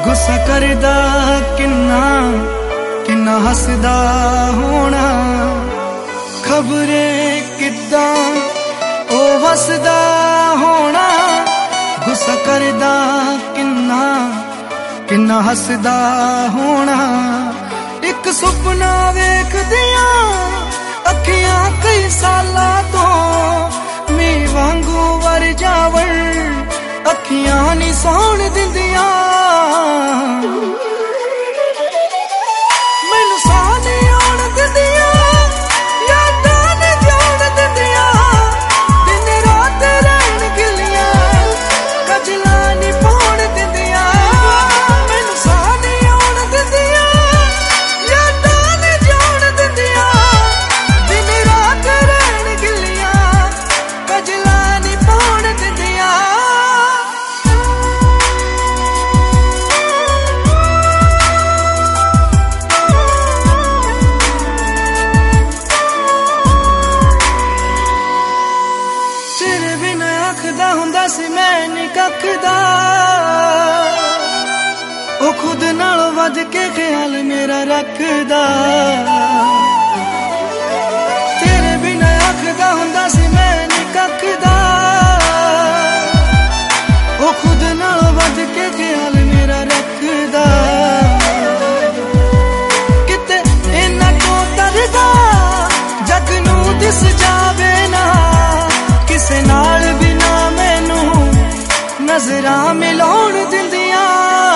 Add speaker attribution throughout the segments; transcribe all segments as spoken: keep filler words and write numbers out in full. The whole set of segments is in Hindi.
Speaker 1: गुस्सा करदा किन्ना किन्ना हसदा होना, खबरे किद्दां ओ वसदा होना। गुस्सा करदा किन्ना किन्ना हसदा होना, एक सुपना वेखदियां अखियां कई साला तो मीं वांगू वर जावण अखियां नी सौण दिंदियां। मैनू साह नी आउण दिंदियां, यादां नी जाउण दिंदियां, दिन रात रहण गिलियां, कजलां नी पाउण दिंदियां। मैनू साह नी आउण दिंदियां, यादां नी जाउण दिंदियां, दिन रात रहण गिलियां, कजलां नी पाउण दिंदियां। आखदा हुंदा सी मैं नी कखदा, ओ खुद नालों वध के ख्याल मेरा रखदा। तेरे बिना आखदा हुंदा सी मैं नी कखदा, ओ खुद नालों वध के ख्याल मेरा रखदा। किते इन्ना तो डरदा जग नूं दिस जावे ना, किसे नाल भी नजरां मिलाउण दिंदियां।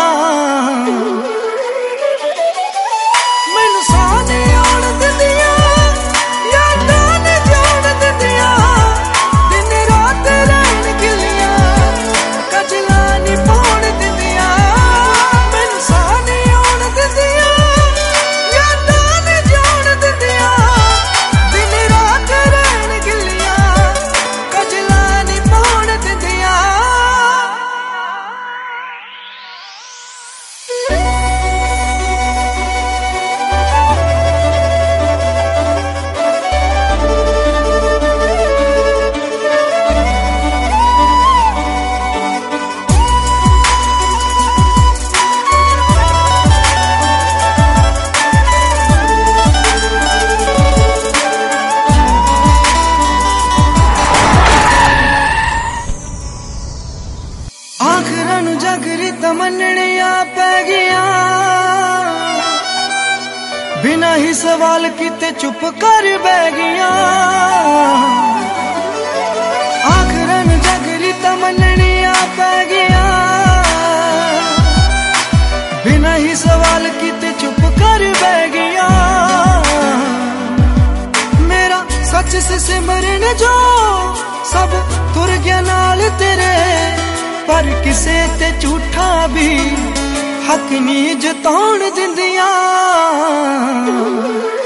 Speaker 1: मैनू साह नी आउण दिंदियां, यादां नी जाउण दिंदियां, दिन रात रहण गिलियां, कजलां नी पाउण दिंदियां। मैनू साह नी आउण दिंदियां, यादां नी जाउण दिंदियां, दिन रात रहण गिलियां, कजलां नी पाउण दिंदियां। आखिरां नूं जागरी तमन्नियां पै गियां, बिना ही सवाल कीते चुप कर बह गियां। आखिरां नूं जागरी तमन्नियां पै गियां, बिना ही सवाल कीते चुप कर बह गियां। मेरा सच से सिमरन जो सब तुर गया नाल तेरे, पर किसे ते झूठा भी हक नी जताउण दिंदियां।